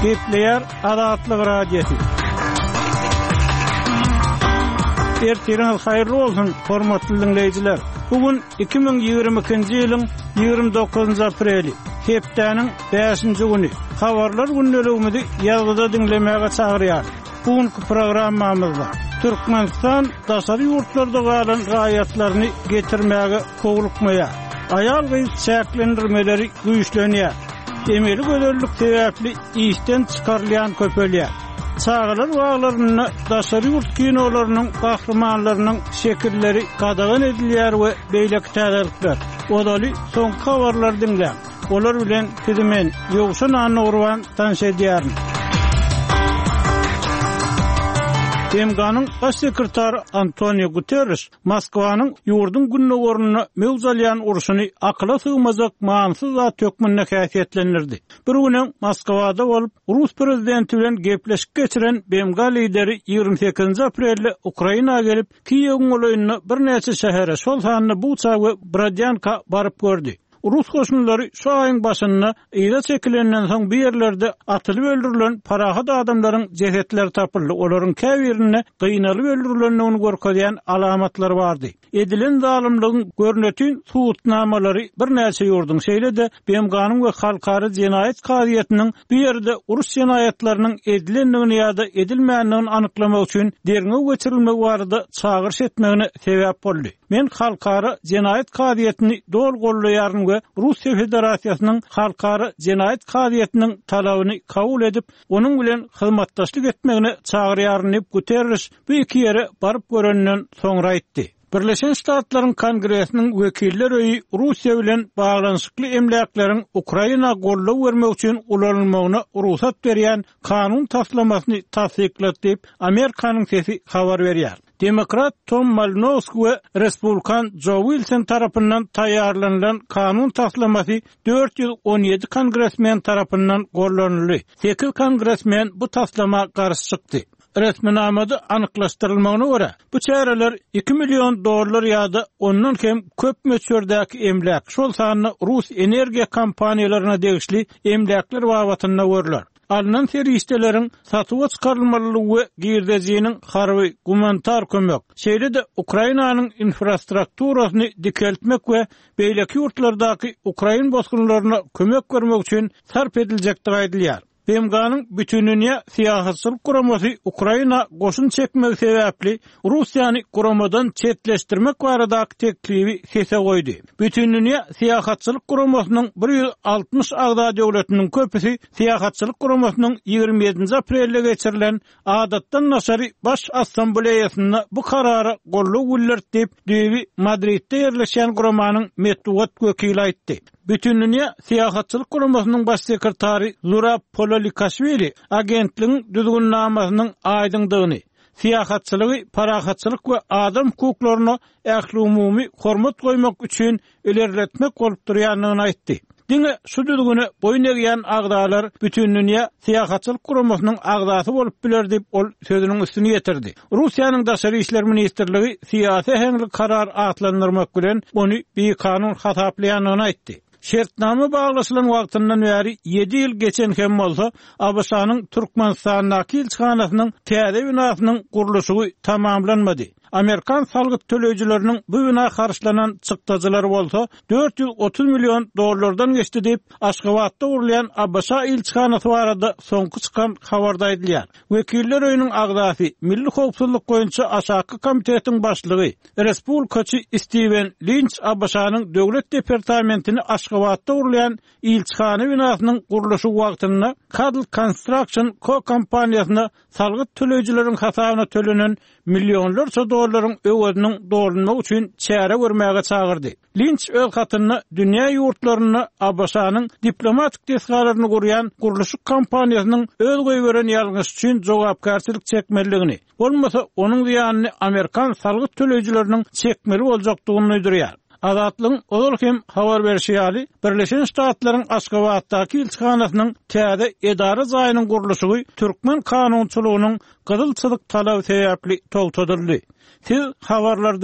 Gepleyer Adatlyk radiosu. Ertiriniz hayırlı olsun, hormatly dinleyijiler. Bugün 2022-nji ýylyň 29 apreli, hepdeniň 5-nji güni. Habarlar günneligimizi ýazgyda dinlemäge çagyrýar. Bugünkü programmamyzda Türkmenistan daşary ýurtlarda galan gaýatlaryny getirmäge kowlukmaýar. Aýal gyz çäklendirmeleri güýçlenýär. Emeli gözellik sebäpli işten çykarylýan köpelýär. Çağlar waglaryny daşary ýurt kinolarynyň gahrmanlarynyň şekilleri gadagan edilýär we beýleki täzelikler. Odaly soňky habarlar dinlän. Olar bilen Kedimen Ýogşan Anurwan tanşedýär. Demganyň baş sekretary Antonio Guterres Moskwanyň ýurdun günnegoruny mewzalyan urşuny akla sığmazak mansız zat tökmünne häsiýetlendirdi. Bir güni Moskwada bolup Rus prezidenti bilen gepleşik geçiren BMG lideri 28 aprelde Ukraina gelip Kiýew ýolyny bir näçe şähere şol sanyny Bucha we Brodyanka baryp gördi. Rus koşunları şu ayın başında ýyla çekilenden soň bir ýerlerde atylyp öldürilen parahat adamlaryň cesetleri tapyldy. Olaryň käbirine gynalyp öldürilenini görkezýän alamatlar bardy. Edilen zalymlygyň görneti suwutnamalary bir näçe ýurdun şeýlede BMG-nyň we halkary jenaýat gaýatynyň bir ýerde urus jenaýatlarynyň edilendigini ýa-da edilmänligini anyklamak üçin derňe geçirilmek barada çağırış etmegine sebäp boldy. Men halkary jenaýat gaýatyny dol gollaýaryn we Russiýa Federasiýasynyň halkary jenaýat gaýatynyň talabyny kabul edip, onuň bilen hyzmatdaşlyk etmegine çagyrýaryn diýip Guterres bu iki ýere baryp görenden soňra aýtdy. Birleşen Ştatlaryň Kongresiniň wekiller öýi Russiýa bilen baglanyşykly emläkleriň Ukraina gollaw bermek üçin ulanylmagyna ruhsat berýän kanun taslamasyny tasdiklat diýip Amerikanyň sesi habar berýär. Demokrat Tom Malinowski we Respublikan Joe Wilson tarapyndan taýýarlanan kanun taslamasy 417 kongresmen tarapyndan gollanyldy. 8 kongresmen bu taslama garşy çykdy. Resminamada anyklaşdyrylmagyna görä, bu çäreler $2 milyon ýa-da ondan hem köp möçürdäki emlak, şol sanyny Rus energiýa kompaniýalaryna degişli emlaklar babatynda görler. Alınan serişdeleriň satyga çykarylmalylygy we girdejiniň harby gumanitar kömek. Şeýle-de Ukrainanyň infrastrukturasyny dikeltmek we beýleki ýurtlardaky Ukrain bosgunlaryna kömek bermek üçin sarp ediljekdigi aýdylýar. BMG-nyň bütünüňe siýasatçylyk guramasy Ukraina goşun çekmek sebäpli Russiýany guramadan çetleşdirmek baradaky teklibi sese goýdy. Bütünüňe siýasatçylyk guramasynyň 160 agda döwletiniň köpüsi siýasatçylyk guramasynyň 27 aprelde geçirilen adatdan naşary baş assambleýasyna bu karary gollaw bildirdi diýip Madridde ýerleşen guramanyň medeniýet wekili aýtdy. Bütünüňe siýasatçylyk guramasynyň baş sekretary Zurab Pololikashvili agentligiň düzgünlamasynyň aýdyndygyny, siýasatçylygy, parahatçylyk we adam hukuklaryna ähli umumy hormat goýmak üçin ilerletmek bolup durýanyny aýtdy. Diňe şu düzgüni boýun egýän agdalar bütünüňe siýasatçylyk guramasynyň agdasy bolup biler diýip ol sözüniň üstüne ýetirdi. Russiýanyň daşary işler ministrligi siýasy heňlik karar atlandyrmak bilen ony bir kanun hataplaýanyny aýtdy. Şertname baglaşylan wagtyndan bäri 7 ýyl geçen hem bolsa, ABC-nyň Türkmenistandaky elçixanasynyň täze binasynyň gurulşy tamamlanmady. Amerikan salgyt töleýijileriniň bu bina karşylanan çykdyjylary bolsa, $430 milyon geçdi diýip Aşgabatda gurulýan ABC elçixanasy barada soňky çykan habarda aýdylýar. Wekiller öýüniň agdasy Milli howpsuzlyk goýunça aşaky komitetiň başlygy Respublikaçy Steven Lynch ABC-nyň döwlet departamentini Aşgabatda gurulýan elçixana binasynyň gurulşy wagtynda Cadl Construction Co. kompaniýasyna salgyt töleýijileriň hasabyna төлenen milyonlarça dollaryň öwediniň dolunmak üçin çäre görmäge çagyrdy. Lynch öz hatyny dünýä ýurtlaryna ABC-nyň diplomatik tesgalaryny gurýan gurulşy kompaniýasynyň öz goýberen ýalňyş üçin jogapkarçylyk çekmeligini, bolmasa onuň ýanyny Amerikan salgyt töleýijileriniň çekmeli boljakdygyny öýdürýär. Azatlyň ol hem habar berýäri Birleşen Ştatlaryň Aşgabatdaky elçixanasynyň täze edara zaýynyň gurulşy Türkmen kanunçylygynyň gyzylçylyk talap sebäpli togtadyldy. Siz habarlar